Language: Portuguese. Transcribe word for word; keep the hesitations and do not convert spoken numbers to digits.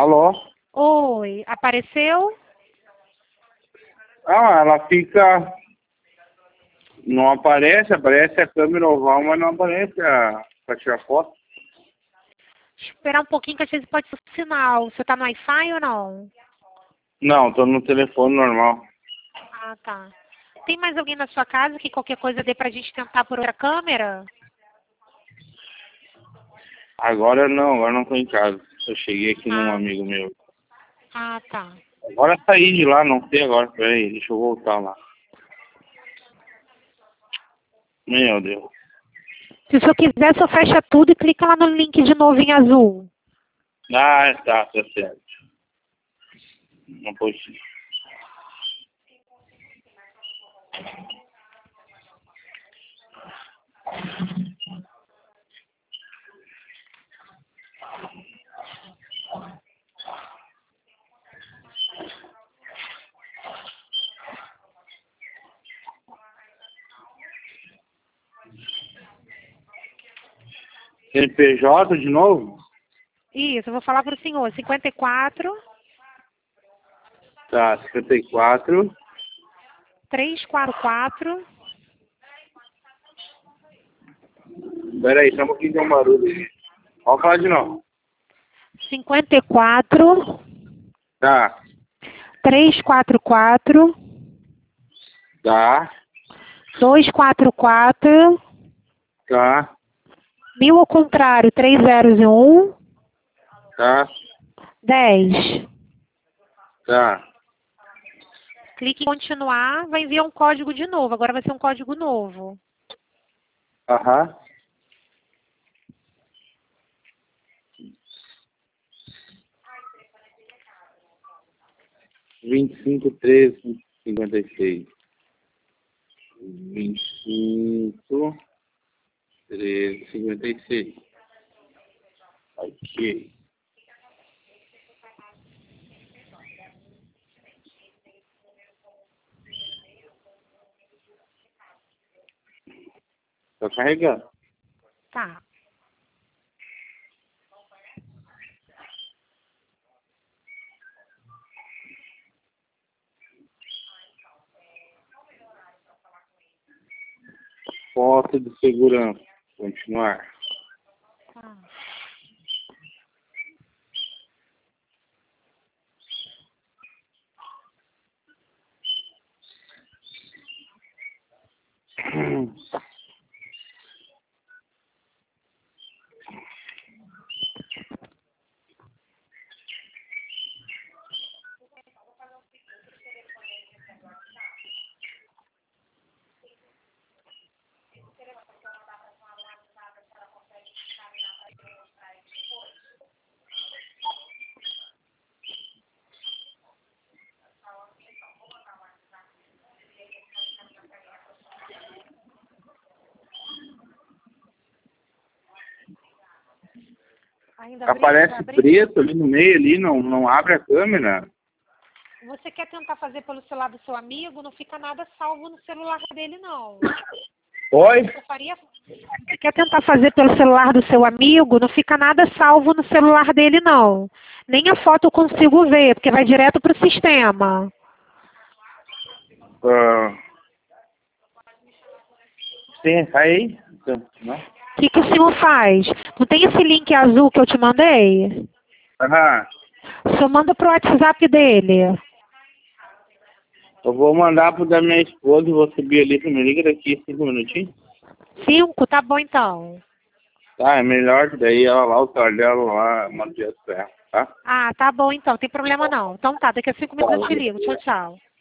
Alô? Oi, apareceu? Ah, ela fica... Não aparece, aparece a câmera oval, mas não aparece a... pra tirar foto. Esperar um pouquinho que às vezes pode ser um sinal. Você tá no Wi-Fi ou não? Não, tô no telefone normal. Ah, tá. Tem mais alguém na sua casa que qualquer coisa dê pra gente tentar por outra câmera? Agora não, agora não tô em casa. Eu cheguei aqui num Ah, amigo meu. ah, tá. Agora saí de lá, não sei agora. Peraí, deixa eu voltar lá. Meu Deus. Se o senhor quiser, só fecha tudo e clica lá no link de novo em azul. Ah, tá, tá certo. Não pode ser. C P J de novo? Isso, eu vou falar pro senhor. cinquenta e quatro, Tá, cinquenta e quatro. trezentos e quarenta e quatro. Peraí, só um pouquinho de um barulho aí. Pode falar de novo. cinquenta e quatro, Tá, trezentos e quarenta e quatro, tá, duzentos e quarenta e quatro, tá, mil ao contrário, três zeros e um, tá, dez. tá. Clique em continuar, vai enviar um código de novo. Agora vai ser um código novo. Aham. vinte e cinco, treze, cinquenta e seis. vinte e cinco, treze, cinquenta e seis. Ok. Tá carregando. Tá. Foto de segurança. Continuar. Tá. Ainda Aparece precisa abrir? preto ali no meio, ali, não, não abre a câmera. Você quer tentar fazer pelo celular do seu amigo? Não fica nada salvo no celular dele, não. Oi? Você faria... Você quer tentar fazer pelo celular do seu amigo? Não fica nada salvo no celular dele, não. Nem a foto eu consigo ver, porque vai direto pro sistema. Ah, sim, aí. Então, não? O que, que o senhor faz? Não tem esse link azul que eu te mandei? Aham. O senhor manda pro WhatsApp dele. Eu vou mandar pro da minha esposa e vou subir ali. Me liga daqui cinco minutinhos. Cinco? Tá bom, então. Tá, é melhor que daí ela lá, o celular dela lá, manda direto pra ela, tá? Ah, tá bom, então. Tem problema, não. Então tá, daqui a cinco minutos eu te ligo. Tchau, tchau.